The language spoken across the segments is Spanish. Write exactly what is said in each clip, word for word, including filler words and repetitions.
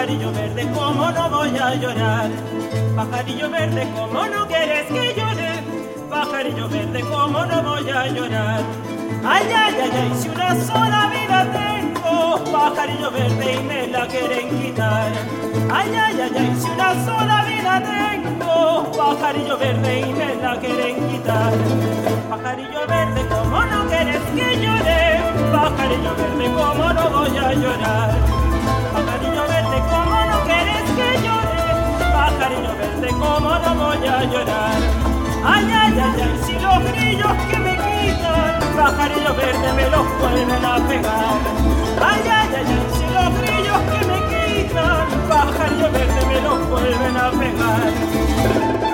pajarillo verde, cómo no voy a llorar. Pajarillo verde, cómo no quieres que llore. Pajarillo verde, cómo no voy a llorar. Ay, ay, ay, ay, si una sola vida tengo, pajarillo verde y me la quieren quitar. Ay, ay, ay, ay, si una sola vida tengo, pajarillo verde y me la quieren quitar. Pajarillo verde, cómo no quieres que llore. Pajarillo verde, cómo no voy a llorar. Pajarillo verde, cómo no quieres que llore. Pajarillo verde, cómo no voy a llorar. Ay, ay, ay, ay, si los grillos que me quitan, pajarillo verde me los vuelven a pegar. Ay, ay, ay, ay, si los grillos que me quitan, pajarillo verde me los vuelven a pegar.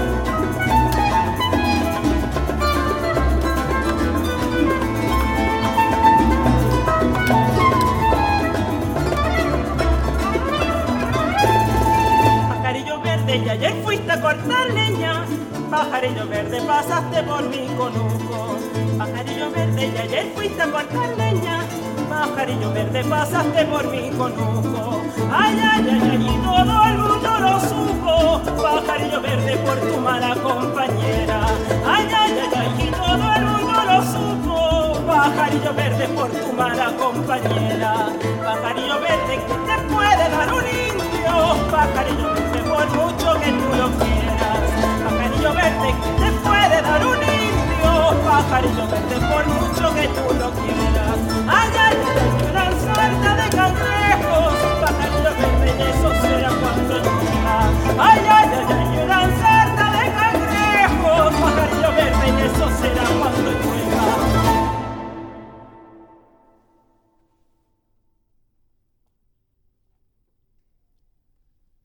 Y ayer fuiste a cortar leña, pajarillo verde, pasaste por mi conuco. Pajarillo verde, y ayer fuiste a cortar leña, pajarillo verde, pasaste por mi conuco. Ay, ay, ay, ay, y todo el mundo lo supo, pajarillo verde, por tu mala compañera. Ay, ay, ay, ay, y todo el mundo lo supo, pajarillo verde, por tu mala compañera. Pajarillo verde, que te puede dar un indio, pajarillo verde, por mucho que tú lo quieras. Pajarillo verde, que te puede dar un indio, pajarillo verde, por mucho que tú lo quieras.